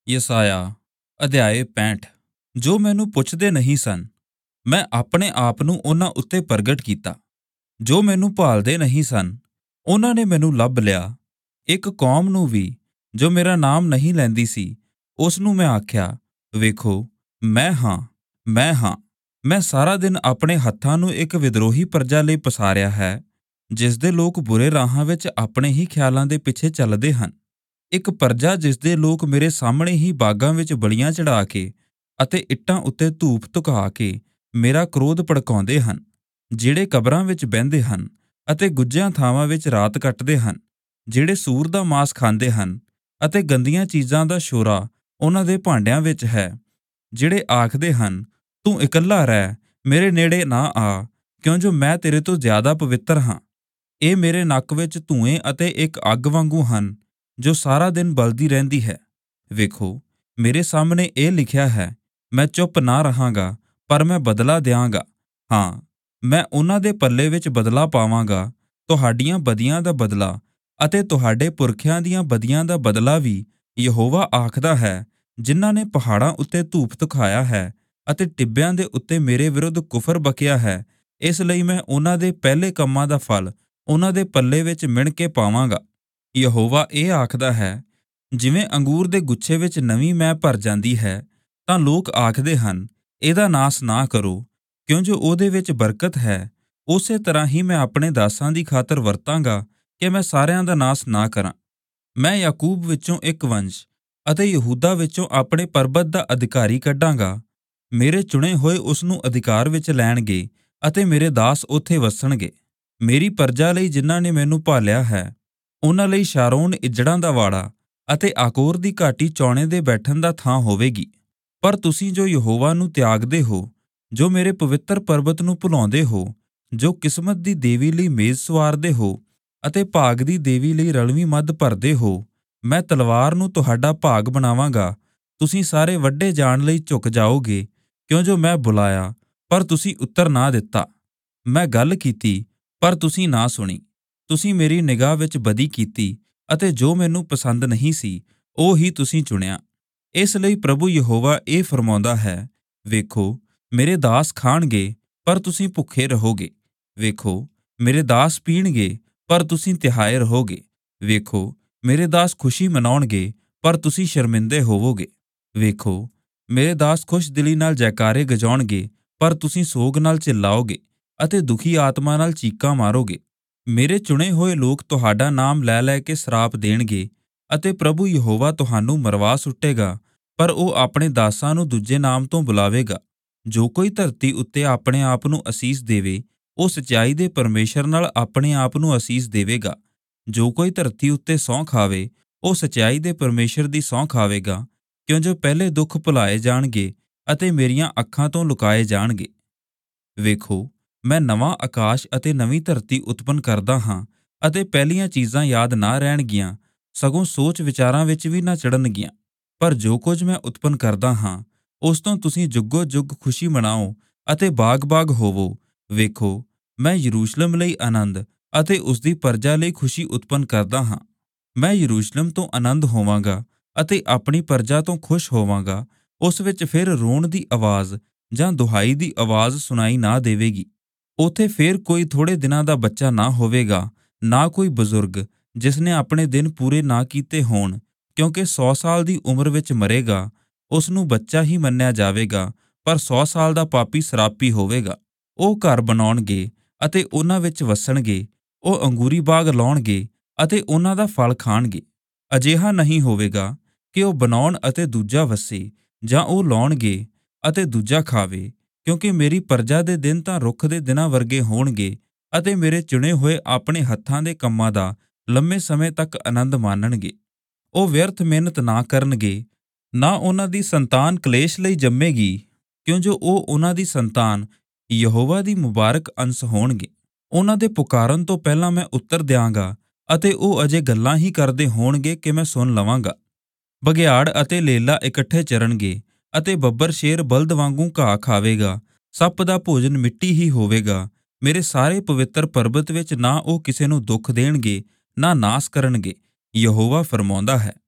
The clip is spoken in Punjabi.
ਯਸਾਇਆ ਅਧਿਆਇ 65। ਜੋ ਮੈਨੂੰ ਪੁੱਛਦੇ ਨਹੀਂ ਸਨ, ਮੈਂ ਆਪਣੇ ਆਪ ਨੂੰ ਉਹਨਾਂ ਉੱਤੇ ਪ੍ਰਗਟ ਕੀਤਾ। ਜੋ ਮੈਨੂੰ ਭਾਲਦੇ ਨਹੀਂ ਸਨ, ਉਹਨਾਂ ਨੇ ਮੈਨੂੰ ਲੱਭ ਲਿਆ। ਇੱਕ ਕੌਮ ਨੂੰ ਵੀ ਜੋ ਮੇਰਾ ਨਾਮ ਨਹੀਂ ਲੈਂਦੀ ਸੀ, ਉਸ ਨੂੰ ਮੈਂ ਆਖਿਆ, ਵੇਖੋ, ਮੈਂ ਹਾਂ, ਮੈਂ ਹਾਂ। ਮੈਂ ਸਾਰਾ ਦਿਨ ਆਪਣੇ ਹੱਥਾਂ ਨੂੰ ਇੱਕ ਵਿਦਰੋਹੀ ਪ੍ਰਜਾ ਲਈ ਪਸਾਰਿਆ ਹੈ, ਜਿਸ ਦੇ ਲੋਕ ਬੁਰੇ ਰਾਹਾਂ ਵਿੱਚ ਆਪਣੇ ਹੀ ਖਿਆਲਾਂ ਦੇ ਪਿੱਛੇ ਚੱਲਦੇ ਹਨ। ਇੱਕ ਪ੍ਰਜਾ ਜਿਸ ਦੇ ਲੋਕ ਮੇਰੇ ਸਾਹਮਣੇ ਹੀ ਬਾਗਾਂ ਵਿੱਚ ਬਲੀਆਂ ਚੜ੍ਹਾ ਕੇ ਅਤੇ ਇੱਟਾਂ ਉੱਤੇ ਧੂਪ ਧੁਖਾ ਕੇ ਮੇਰਾ ਕ੍ਰੋਧ ਭੜਕਾਉਂਦੇ ਹਨ, ਜਿਹੜੇ ਕਬਰਾਂ ਵਿੱਚ ਬਹਿੰਦੇ ਹਨ ਅਤੇ ਗੁੱਝਿਆਂ ਥਾਵਾਂ ਵਿੱਚ ਰਾਤ ਕੱਟਦੇ ਹਨ, ਜਿਹੜੇ ਸੂਰ ਦਾ ਮਾਸ ਖਾਂਦੇ ਹਨ ਅਤੇ ਗੰਦੀਆਂ ਚੀਜ਼ਾਂ ਦਾ ਸ਼ੋਰਾ ਉਹਨਾਂ ਦੇ ਭਾਂਡਿਆਂ ਵਿੱਚ ਹੈ, ਜਿਹੜੇ ਆਖਦੇ ਹਨ, ਤੂੰ ਇਕੱਲਾ ਰਹਿ, ਮੇਰੇ ਨੇੜੇ ਨਾ ਆ, ਕਿਉਂ ਜੋ ਮੈਂ ਤੇਰੇ ਤੋਂ ਜ਼ਿਆਦਾ ਪਵਿੱਤਰ ਹਾਂ। ਇਹ ਮੇਰੇ ਨੱਕ ਵਿੱਚ ਧੂਏ ਅਤੇ ਇੱਕ ਅੱਗ ਵਾਂਗੂ ਹਨ, ਜੋ ਸਾਰਾ ਦਿਨ ਬਲਦੀ ਰਹਿੰਦੀ ਹੈ। ਵੇਖੋ, ਮੇਰੇ ਸਾਹਮਣੇ ਇਹ ਲਿਖਿਆ ਹੈ, ਮੈਂ ਚੁੱਪ ਨਾ ਰਹਾਂਗਾ, ਪਰ ਮੈਂ ਬਦਲਾ ਦਿਆਂਗਾ। ਹਾਂ, ਮੈਂ ਉਹਨਾਂ ਦੇ ਪੱਲੇ ਵਿੱਚ ਬਦਲਾ ਪਾਵਾਂਗਾ, ਤੁਹਾਡੀਆਂ ਬਦੀਆਂ ਦਾ ਬਦਲਾ ਅਤੇ ਤੁਹਾਡੇ ਪੁਰਖਿਆਂ ਦੀਆਂ ਬਦੀਆਂ ਦਾ ਬਦਲਾ ਵੀ ਯਹੋਵਾ ਆਖਦਾ ਹੈ, ਜਿਨ੍ਹਾਂ ਨੇ ਪਹਾੜਾਂ ਉੱਤੇ ਧੂਪ ਧੁਖਾਇਆ ਹੈ ਅਤੇ ਟਿੱਬਿਆਂ ਦੇ ਉੱਤੇ ਮੇਰੇ ਵਿਰੁੱਧ ਕੁਫਰ ਬਕਿਆ ਹੈ। ਇਸ ਲਈ ਮੈਂ ਉਹਨਾਂ ਦੇ ਪਹਿਲੇ ਕੰਮਾਂ ਦਾ ਫਲ ਉਹਨਾਂ ਦੇ ਪੱਲੇ ਵਿੱਚ ਮਿਣ ਕੇ ਪਾਵਾਂਗਾ। ਯਹੋਵਾ ਇਹ ਆਖਦਾ ਹੈ, ਜਿਵੇਂ ਅੰਗੂਰ ਦੇ ਗੁੱਛੇ ਵਿੱਚ ਨਵੀਂ ਮੈਅ ਭਰ ਜਾਂਦੀ ਹੈ, ਤਾਂ ਲੋਕ ਆਖਦੇ ਹਨ, ਇਹਦਾ ਨਾਸ ਨਾ ਕਰੋ, ਕਿਉਂ ਜੋ ਉਹਦੇ ਵਿੱਚ ਬਰਕਤ ਹੈ। ਉਸੇ ਤਰ੍ਹਾਂ ਹੀ ਮੈਂ ਆਪਣੇ ਦਾਸਾਂ ਦੀ ਖਾਤਰ ਵਰਤਾਂਗਾ ਕਿ ਮੈਂ ਸਾਰਿਆਂ ਦਾ ਨਾਸ ਨਾ ਕਰਾਂ। ਮੈਂ ਯਾਕੂਬ ਵਿੱਚੋਂ ਇੱਕ ਵੰਸ਼ ਅਤੇ ਯਹੂਦਾ ਵਿੱਚੋਂ ਆਪਣੇ ਪਰਬਤ ਦਾ ਅਧਿਕਾਰੀ ਕੱਢਾਂਗਾ। ਮੇਰੇ ਚੁਣੇ ਹੋਏ ਉਸ ਨੂੰ ਅਧਿਕਾਰ ਵਿੱਚ ਲੈਣਗੇ ਅਤੇ ਮੇਰੇ ਦਾਸ ਉੱਥੇ ਵਸਣਗੇ। ਮੇਰੀ ਪ੍ਰਜਾ ਲਈ, ਜਿਨ੍ਹਾਂ ਨੇ ਮੈਨੂੰ ਭਾਲਿਆ ਹੈ, ਉਹਨਾਂ ਲਈ ਸ਼ਾਰੋਨ ਇੱਜੜਾਂ ਦਾ ਵਾੜਾ ਅਤੇ ਆਕੋਰ ਦੀ ਘਾਟੀ ਚੌਣੇ ਦੇ ਬੈਠਣ ਦਾ ਥਾਂ ਹੋਵੇਗੀ। ਪਰ ਤੁਸੀਂ ਜੋ ਯਹੋਵਾ ਨੂੰ ਤਿਆਗਦੇ ਹੋ, ਜੋ ਮੇਰੇ ਪਵਿੱਤਰ ਪਰਬਤ ਨੂੰ ਭੁਲਾਉਂਦੇ ਹੋ, ਜੋ ਕਿਸਮਤ ਦੀ ਦੇਵੀ ਲਈ ਮੇਜ਼ ਸਵਾਰਦੇ ਹੋ ਅਤੇ ਭਾਗ ਦੀ ਦੇਵੀ ਲਈ ਰਲਵੀਂ ਮੱਧ ਭਰਦੇ ਹੋ, ਮੈਂ ਤਲਵਾਰ ਨੂੰ ਤੁਹਾਡਾ ਭਾਗ ਬਣਾਵਾਂਗਾ। ਤੁਸੀਂ ਸਾਰੇ ਵੱਢੇ ਜਾਣ ਲਈ ਝੁਕ ਜਾਓਗੇ, ਕਿਉਂ ਜੋ ਮੈਂ ਬੁਲਾਇਆ, ਪਰ ਤੁਸੀਂ ਉੱਤਰ ਨਾ ਦਿੱਤਾ। ਮੈਂ ਗੱਲ ਕੀਤੀ, ਪਰ ਤੁਸੀਂ ਨਾ ਸੁਣੀ। ਤੁਸੀਂ ਮੇਰੀ ਨਿਗਾਹ ਵਿੱਚ ਬਦੀ ਕੀਤੀ ਅਤੇ ਜੋ ਮੈਨੂੰ ਪਸੰਦ ਨਹੀਂ ਸੀ, ਉਹ ਹੀ ਤੁਸੀਂ ਚੁਣਿਆ। ਇਸ ਲਈ ਪ੍ਰਭੂ ਯਹੋਵਾ ਇਹ ਫਰਮਾਉਂਦਾ ਹੈ, ਵੇਖੋ, ਮੇਰੇ ਦਾਸ ਖਾਣਗੇ, ਪਰ ਤੁਸੀਂ ਭੁੱਖੇ ਰਹੋਗੇ। ਵੇਖੋ, ਮੇਰੇ ਦਾਸ ਪੀਣਗੇ, ਪਰ ਤੁਸੀਂ ਤਿਹਾਏ ਰਹੋਗੇ। ਵੇਖੋ, ਮੇਰੇ ਦਾਸ ਖੁਸ਼ੀ ਮਨਾਉਣਗੇ, ਪਰ ਤੁਸੀਂ ਸ਼ਰਮਿੰਦੇ ਹੋਵੋਗੇ। ਵੇਖੋ, ਮੇਰੇ ਦਾਸ ਖੁਸ਼ ਦਿਲੀ ਨਾਲ ਜੈਕਾਰੇ ਗਜਾਉਣਗੇ, ਪਰ ਤੁਸੀਂ ਸੋਗ ਨਾਲ ਚਿল্ਲਾਓਗੇ ਅਤੇ ਦੁਖੀ ਆਤਮਾ ਨਾਲ ਚੀਕਾਂ ਮਾਰੋਗੇ। ਮੇਰੇ ਚੁਣੇ ਹੋਏ ਲੋਕ ਤੁਹਾਡਾ ਨਾਮ ਲੈ ਲੈ ਕੇ ਸਰਾਪ ਦੇਣਗੇ ਅਤੇ ਪ੍ਰਭੂ ਯਹੋਵਾ ਤੁਹਾਨੂੰ ਮਰਵਾ ਸੁੱਟੇਗਾ, ਪਰ ਉਹ ਆਪਣੇ ਦਾਸਾਂ ਨੂੰ ਦੂਜੇ ਨਾਮ ਤੋਂ ਬੁਲਾਵੇਗਾ। ਜੋ ਕੋਈ ਧਰਤੀ ਉੱਤੇ ਆਪਣੇ ਆਪ ਨੂੰ ਅਸੀਸ ਦੇਵੇ, ਉਹ ਸੱਚਾਈ ਦੇ ਪਰਮੇਸ਼ਰ ਨਾਲ ਆਪਣੇ ਆਪ ਨੂੰ ਅਸੀਸ ਦੇਵੇਗਾ। ਜੋ ਕੋਈ ਧਰਤੀ ਉੱਤੇ ਸਹੁੰ ਖਾਵੇ, ਉਹ ਸੱਚਾਈ ਦੇ ਪਰਮੇਸ਼ਰ ਦੀ ਸਹੁੰ ਖਾਵੇਗਾ, ਕਿਉਂ ਜੋ ਪਹਿਲੇ ਦੁੱਖ ਭੁਲਾਏ ਜਾਣਗੇ ਅਤੇ ਮੇਰੀਆਂ ਅੱਖਾਂ ਤੋਂ ਲੁਕਾਏ ਜਾਣਗੇ। ਵੇਖੋ, ਮੈਂ ਨਵਾਂ ਆਕਾਸ਼ ਅਤੇ ਨਵੀਂ ਧਰਤੀ ਉਤਪੰਨ ਕਰਦਾ ਹਾਂ ਅਤੇ ਪਹਿਲੀਆਂ ਚੀਜ਼ਾਂ ਯਾਦ ਨਾ ਰਹਿਣਗੀਆਂ, ਸਗੋਂ ਸੋਚ ਵਿਚਾਰਾਂ ਵਿੱਚ ਵੀ ਨਾ ਚੜ੍ਹਨਗੀਆਂ। ਪਰ ਜੋ ਕੁਝ ਮੈਂ ਉਤਪੰਨ ਕਰਦਾ ਹਾਂ, ਉਸ ਤੋਂ ਤੁਸੀਂ ਜੁੱਗੋ ਜੁੱਗ ਖੁਸ਼ੀ ਮਨਾਓ ਅਤੇ ਬਾਗ-ਬਾਗ ਹੋਵੋ। ਵੇਖੋ, ਮੈਂ ਯਰੂਸ਼ਲਮ ਲਈ ਆਨੰਦ ਅਤੇ ਉਸ ਦੀ ਪ੍ਰਜਾ ਲਈ ਖੁਸ਼ੀ ਉਤਪੰਨ ਕਰਦਾ ਹਾਂ। ਮੈਂ ਯਰੂਸ਼ਲਮ ਤੋਂ ਆਨੰਦ ਹੋਵਾਂਗਾ ਅਤੇ ਆਪਣੀ ਪ੍ਰਜਾ ਤੋਂ ਖੁਸ਼ ਹੋਵਾਂਗਾ। ਉਸ ਵਿੱਚ ਫਿਰ ਰੋਣ ਦੀ ਆਵਾਜ਼ ਜਾਂ ਦੁਹਾਈ ਦੀ ਆਵਾਜ਼ ਸੁਣਾਈ ਨਾ ਦੇਵੇਗੀ। ਉੱਥੇ ਫਿਰ ਕੋਈ ਥੋੜ੍ਹੇ ਦਿਨਾਂ ਦਾ ਬੱਚਾ ਨਾ ਹੋਵੇਗਾ, ਨਾ ਕੋਈ ਬਜ਼ੁਰਗ ਜਿਸ ਨੇ ਆਪਣੇ ਦਿਨ ਪੂਰੇ ਨਾ ਕੀਤੇ ਹੋਣ, ਕਿਉਂਕਿ 100 ਸਾਲ ਦੀ ਉਮਰ ਵਿੱਚ ਮਰੇਗਾ, ਉਸ ਨੂੰ ਬੱਚਾ ਹੀ ਮੰਨਿਆ ਜਾਵੇਗਾ, ਪਰ 100 ਸਾਲ ਦਾ ਪਾਪੀ ਸਰਾਪੀ ਹੋਵੇਗਾ। ਉਹ ਘਰ ਬਣਾਉਣਗੇ ਅਤੇ ਉਹਨਾਂ ਵਿੱਚ ਵਸਣਗੇ, ਉਹ ਅੰਗੂਰੀ ਬਾਗ ਲਾਉਣਗੇ ਅਤੇ ਉਹਨਾਂ ਦਾ ਫਲ ਖਾਣਗੇ। ਅਜਿਹਾ ਨਹੀਂ ਹੋਵੇਗਾ ਕਿ ਉਹ ਬਣਾਉਣ ਅਤੇ ਦੂਜਾ ਵਸੇ, ਜਾਂ ਉਹ ਲਾਉਣਗੇ ਅਤੇ ਦੂਜਾ ਖਾਵੇ, ਕਿਉਂਕਿ ਮੇਰੀ ਪ੍ਰਜਾ ਦੇ ਦਿਨ ਤਾਂ ਰੁੱਖ ਦੇ ਦਿਨਾਂ ਵਰਗੇ ਹੋਣਗੇ ਅਤੇ ਮੇਰੇ ਚੁਣੇ ਹੋਏ ਆਪਣੇ ਹੱਥਾਂ ਦੇ ਕੰਮਾਂ ਦਾ ਲੰਮੇ ਸਮੇਂ ਤੱਕ ਆਨੰਦ ਮਾਣਨਗੇ। ਉਹ ਵਿਅਰਥ ਮਿਹਨਤ ਨਾ ਕਰਨਗੇ, ਨਾ ਉਹਨਾਂ ਦੀ ਸੰਤਾਨ ਕਲੇਸ਼ ਲਈ ਜੰਮੇਗੀ, ਕਿਉਂ ਜੋ ਉਹ ਉਹਨਾਂ ਦੀ ਸੰਤਾਨ ਯਹੋਵਾ ਦੀ ਮੁਬਾਰਕ ਅੰਸ਼ ਹੋਣਗੇ। ਉਹਨਾਂ ਦੇ ਪੁਕਾਰਨ ਤੋਂ ਪਹਿਲਾਂ ਮੈਂ ਉੱਤਰ ਦਿਆਂਗਾ ਅਤੇ ਉਹ ਅਜੇ ਗੱਲਾਂ ਹੀ ਕਰਦੇ ਹੋਣਗੇ ਕਿ ਮੈਂ ਸੁਣ ਲਵਾਂਗਾ। ਬਘਿਆੜ ਅਤੇ ਲੇਲਾ ਇਕੱਠੇ ਚਰਨਗੇ ਅਤੇ ਬੱਬਰ ਸ਼ੇਰ ਬਲਦ ਵਾਂਗੂ ਘਾਹ ਖਾਵੇਗਾ। ਸੱਪ ਦਾ ਭੋਜਨ ਮਿੱਟੀ ਹੀ ਹੋਵੇਗਾ। ਮੇਰੇ ਸਾਰੇ ਪਵਿੱਤਰ ਪਰਬਤ ਵਿੱਚ ਨਾ ਉਹ ਕਿਸੇ ਨੂੰ ਦੁੱਖ ਦੇਣਗੇ, ਨਾ ਨਾਸ ਕਰਨਗੇ। ਯਹੋਵਾ ਫਰਮਾਉਂਦਾ ਹੈ।